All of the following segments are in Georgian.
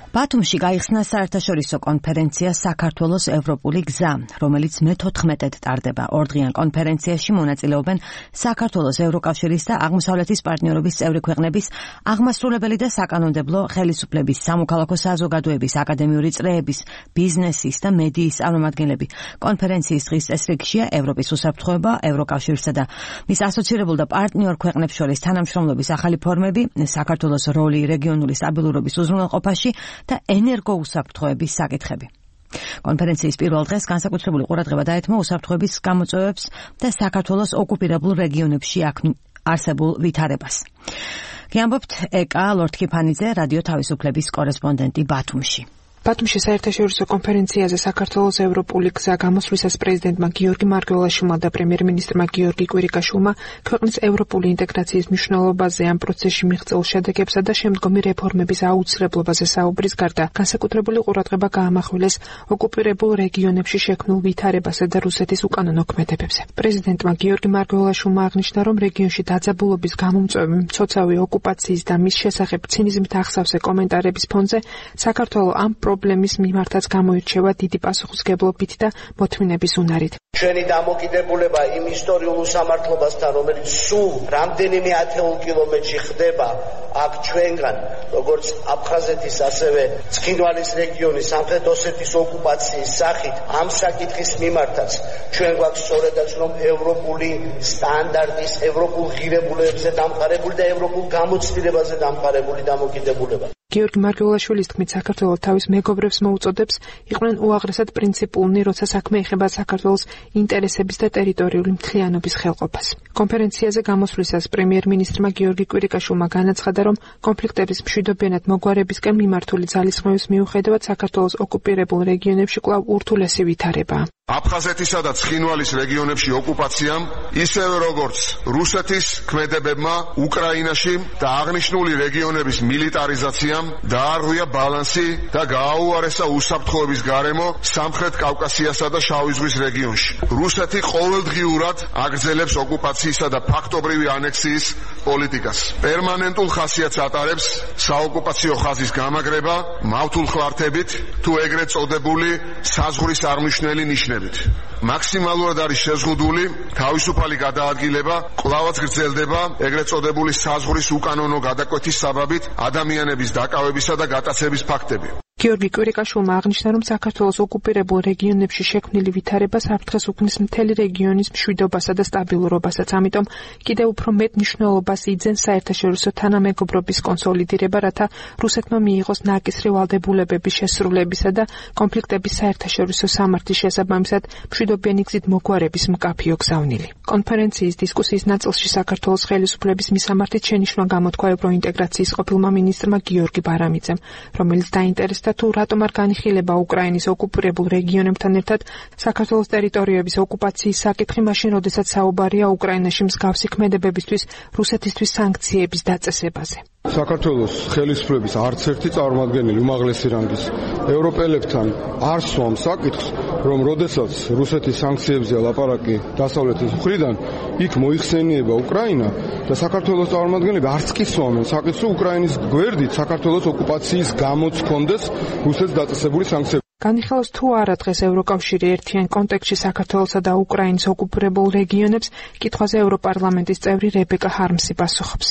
ბათუმში გაიხსნა საერთაშორისო კონფერენცია საქართველოს ევროპული გზა, რომელიც მე-14-ად ტარდება. ორდღიან კონფერენციაში მონაწილეობენ საქართველოს ევროკავშირის და აღმოსავლეთის პარტნიორობის წევრი ქვეყნების აღმასრულებელი და საკანონმდებლო ხელისუფლების, სამოქალაქო საზოგადოების, აკადემიური წრეების, ბიზნესის და მედიის წარმომადგენლები. კონფერენციის დღის წესრიგშია ევროპის უსაფრთხოება, ევროკავშირსა და მის ასოცირებულ და პარტნიორ ქვეყნებს შორის თანამშრომლობის ახალი ფორმები, საქართველოს როლი რეგიონული სტაბილურობის უზრუნველყოფაში და ენერგოუსაფრთხოების საკითხები. კონფერენციის პირველ დღეს განსაკუთრებული ყურადღება დაეთმო უსაფრთხოების გამოწვევებს და საქართველოს ოკუპირებულ რეგიონებში არსებულ ვითარებას. გიამბობთ ეკა ლორთქიფანიძე, რადიო თავისუფლების კორესპონდენტი ბათუმში. ბათუმში საერთაშორისო კონფერენციაზე საქართველოს ევროპული გზა გამოსვლისას პრეზიდენტმა გიორგი მარგველაშვილმა და პრემიერ-მინისტრმა გიორგი კვირიკაშვილმა ქვეყნის ევროპული ინტეგრაციის მნიშვნელობაზე ამ პროცესში მიღწეულ შედეგებსა და შემდგომი რეფორმების აუცილებლობაზე საუბრის გარდა განსაკუთრებული ყურადღება გაამახვილეს ოკუპირებულ რეგიონებში შექმნილ ვითარებასა და რუსეთის უკანონო ქმედებებზე. პრეზიდენტმა გიორგი მარგველაშვილმა აღნიშნა, რომ რეგიონში დაძაბულობის გამომწვევი მცოცავი ოკუპაციის და მის შესახებ ცინიზმით ახსავსე კომენტარების ფონზე საქართველო ამ პრობლემის მიმართაც გამოირჩევა დიდი პასუხისმგებლობით და მოთმინების უნარით. ჩვენი დამოკიდებულება იმ ისტორიულ უსამართლობასთან, რომელიც სულ რამდენიმე ათეულ კილომეტრში ხდება აქ ჩვენგან, როგორც აფხაზეთის, ასევე ცხინვალის რეგიონის, სამხრეთ ოსეთის ოკუპაციის სახით, ამ საკითხის მიმართაც ჩვენ გვაქვს სწორედაც რომ ევროპული სტანდარტის, ევროპულ ღირებულებებზე დამყარებული და ევროპულ გამოცდილებაზე დამყარებული დამოკიდებულება. გიორგი მარგველაშვილის თქმით, საქართველოს თავის მეგობრებს მოუწოდებს იყვნენ უაღრესად პრინციპულნი, როცა საქმე ეხება საქართველოს ინტერესების და ტერიტორიული მთლიანობის ხელყოფას. კონფერენციაზე გამოსვლისას პრემიერ-მინისტრმა გიორგი კვირიკაშვილმა განაცხადა, რომ კონფლიქტების მშვიდობიანად მოგვარებისკენ მიმართული ძალისხმევის მიუხედავად საქართველოს ოკუპირებულ რეგიონებში კვლავ ურთულესი ვითარებაა. აფხაზეთისა და ცხინვალის რეგიონებში ოკუპაციამ, ისევე როგორც რუსეთის ქმედებებმა უკრაინაში და აღნიშნული რეგიონების მილიტარიზაციამ დაარღვია ბალანსი და გააუარესა უსაფრთხოების გარემო სამხრეთ კავკასიასა და შავი ზღვის რეგიონში. რუსეთი ყოველდღიურად აგრძელებს ოკუპაციისა და ფაქტობრივი ანექსიის პოლიტიკას. პერმანენტულ ხასიათს ატარებს საოკუპაციო ხაზის გამაგრება მავთულ ხვართებით თუ ეგრეთ წოდებული საზღვრის აღმნიშვნელი ნიშნები. მაქსიმალურად არის შეზღუდული თავისუფალი გადაადგილება, კვლავაც გრძელდება ეგრეთ წოდებული საზღვრის უკანონო გადაკვეთის საბაბით ადამიანების დაკავებისა და გატაცების ფაქტები. გიორგი კვირიკაშვილმა აღნიშნა, რომ საქართველოს ოკუპირებულ რეგიონებში შექმნილი ვითარება საფრთხეს უქმნის მთელი რეგიონის მშვიდობასა და სტაბილურობასაც, ამიტომ კიდევ უფრო მეტ მნიშვნელობას იძენს საერთაშორისო თანამეგობრობის კონსოლიდირება, რათა რუსეთმა მიიღოს ნაკისრი ვალდებულებების შესრულებისა და კონფლიქტების საერთაშორისო სამართლის შესაბამისად მშვიდობიანი გზით მოგვარების მკაფიო გზავნილი. კონფერენციის დისკუსიის ნაწილში საქართველოს ხელისუფლების მისამართით შენიშვნა გამოთქვა ევროინტეგრაციის ყოფილმა მინისტრმა გიორგი ბარამიძემ, რომელიც დაინტერესდა თუ რატომ არ განიხილება უკრაინის ოკუპირებულ რეგიონებთან ერთად საქართველოს ტერიტორიების ოკუპაციის საკითხი მაშინ, როდესაც საუბარია უკრაინაში მსგავსი ქმედებებისთვის რუსეთისთვის სანქციების დაწესებაზე. საქართველოს ხელისუფლების არც ერთი წარმომადგენელი უმაღლესი რანგის ევროპელებთან არ სვამს საკითხს, რომ როდესაც რუსეთის სანქციებზე ლაპარაკი დასავლეთის მხრიდან, იქ მოიხსენიება უკრაინა და საქართველოს წარმომადგენლები არც კი სვამენ საკითხს, უკრაინის გვერდით საქართველოს ოკუპაციის გამოც ჰქონდეს რუსეთს დაწესებული სანქციები. განიხილოს თუ არა დღეს ევროკავშირი ერთიან კონტექსტში საქართველოსა და უკრაინის ოკუპირებულ რეგიონებს, კითხვაზე ევროპარლამენტის წევრი რებეკა ჰარმსი პასუხობს.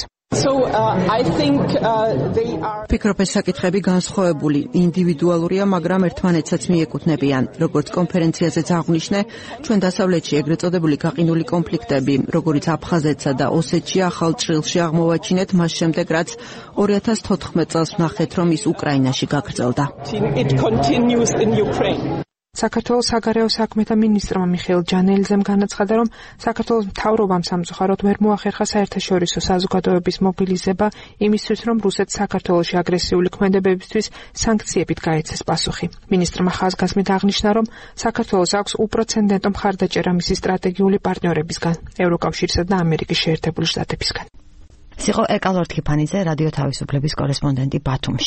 ფიქრობ, ეს საკითხები განსხვავებული, ინდივიდუალურია, მაგრამ ერთმანეთსაც მიეკუთვნებიან. როგორც კონფერენციაზეც აღნიშნე, ჩვენ დასავლეთში ეგრეთ წოდებული გაყინული კონფლიქტები, როგორც აფხაზეთსა და ოსეთში ახალ ჭრილში აღმოვაჩინეთ, მას შემდეგ რაც 2014 წელს ვნახეთ, რომ ის უკრაინაში გაგრძელდა. საქართველოს საგარეო საქმეთა მინისტრმა მიხეილ ჯანელიძემ განაცხადა, რომ საქართველოს მთავრობამ სამწუხაროდ ვერ მოახერხა საერთაშორისო საზოგადოების მობილიზება იმისთვის, რომ რუსეთს საქართველოში აგრესიული ქმედებებისთვის სანქციებით გაეცეს პასუხი. მინისტრმა ხაზგასმით აღნიშნა, რომ საქართველოს აქვს უპრეცედენტო მხარდაჭერა მისი სტრატეგიული პარტნიორებისგან, ევროკავშირსა და ამერიკის შეერთებული შტატებისგან. სიყო ეკა ლორთქიფანიძე, რადიო თავისუფლების კორესპონდენტი ბათუმში.